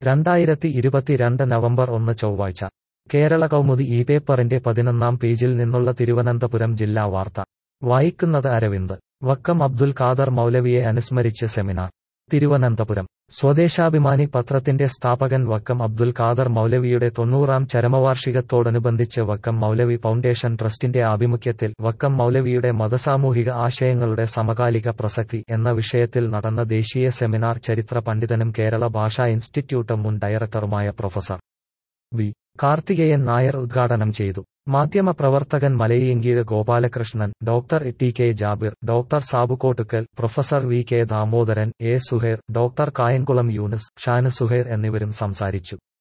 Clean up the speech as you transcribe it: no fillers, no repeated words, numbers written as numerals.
2022 November 1 ചൊവ്വാഴ്ച കേരള കൗമുദി ഈ പേപ്പറിന്റെ 11-ാം പേജിൽ നിന്നുള്ള തിരുവനന്തപുരം ജില്ലാ വാർത്ത വായിക്കുന്നത് അരവിന്ദ്. വക്കം അബ്ദുൽ ഖാദർ മൗലവിയെ അനുസ്മരിച്ച് സെമിനാർ. തിരുവനന്തപുരം സ്വദേശാഭിമാനി പത്രത്തിന്റെ സ്ഥാപകൻ വക്കം അബ്ദുൽ ഖാദർ മൗലവിയുടെ 90-ാം ചരമവാർഷികത്തോടനുബന്ധിച്ച് വക്കം മൗലവി ഫൗണ്ടേഷൻ ട്രസ്റ്റിന്റെ ആഭിമുഖ്യത്തിൽ വക്കം മൗലവിയുടെ മതസാമൂഹിക ആശയങ്ങളുടെ സമകാലിക പ്രസക്തി എന്ന വിഷയത്തിൽ നടന്ന ദേശീയ സെമിനാർ ചരിത്ര പണ്ഡിതനും കേരള ഭാഷാ ഇൻസ്റ്റിറ്റ്യൂട്ട് മുൻ ഡയറക്ടറുമായ പ്രൊഫസർ വി. കാർത്തികേയൻ നായർ ഉദ്ഘാടനം ചെയ്തു. മാധ്യമപ്രവർത്തകൻ Malayinkeezh Gopalakrishnan, doctor T K Jabir, doctor Sabu Kottukkal, professor V K Damodaran, A Suhair, doctor Kayamkulam Yunus, Shan Suhair എന്നിവരും സംസാരിച്ചു.